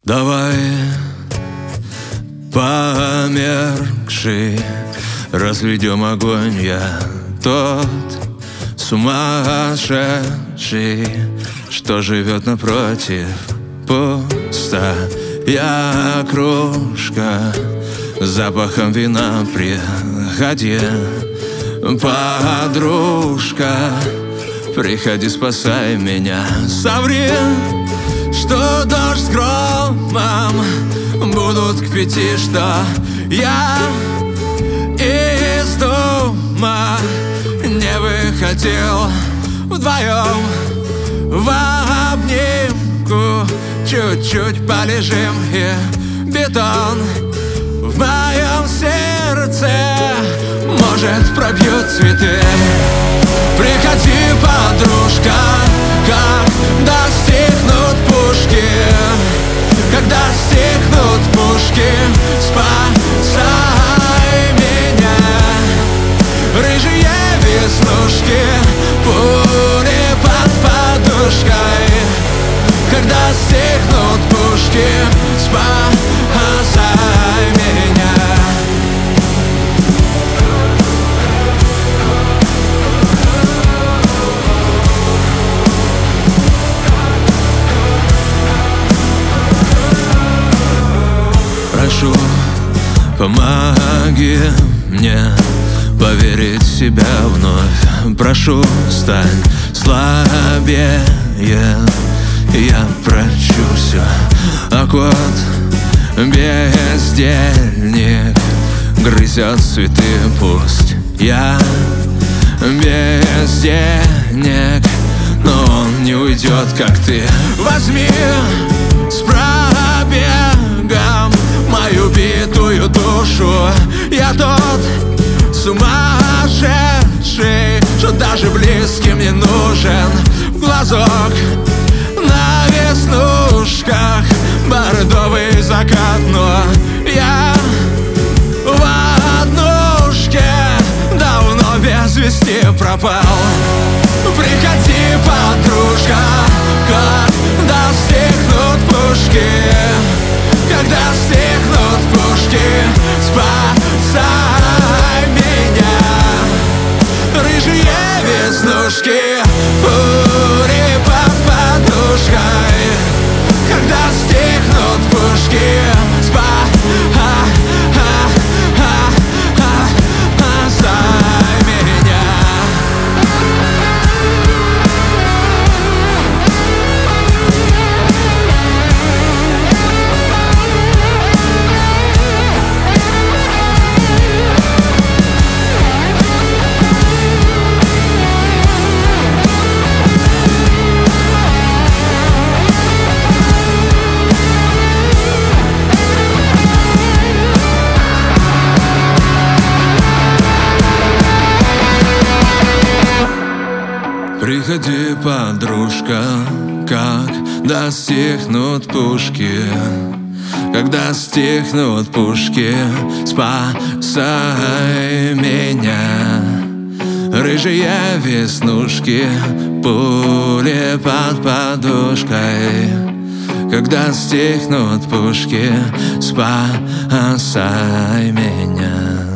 Давай, померкший, разведем огонь. Я тот сумасшедший, что живет напротив. Пустая кружка с запахом вина. Приходи, подружка, приходи, спасай меня. Соври, что дождь с громом будут к 5, что я из дома не выходил. Вдвоем в обнимку чуть-чуть полежим, и бетон в моем сердце может пробьют цветы. Приходи, подружка, когда стихнут пушки. Когда стихнут пушки, спасай меня. Рыжие веснушки, пули под подушкой. Когда стихнут пушки, спасай меня. Прошу, помоги мне поверить в себя вновь. Прошу, стань слабее, я прощу все. А кот, бездельник, грызет цветы. Пусть я без денег, но он не уйдет, как ты. Возьми с пробегом мою битую душу. Я тот сумасшедший, что даже близким не нужен. В глазок на веснушках бордовый закат, но я в однушке давно без вести пропал. Приходи, подружка, когда стихнут пушки. Когда стихнут пушки, спасай меня. Рыжие веснушки, пули под подушкой. Когда стихнут пушки, спасай меня. Приходи, подружка, когда стихнут пушки. Когда стихнут пушки, спасай меня. Рыжие веснушки, пули под подушкой. Когда стихнут пушки, спасай меня.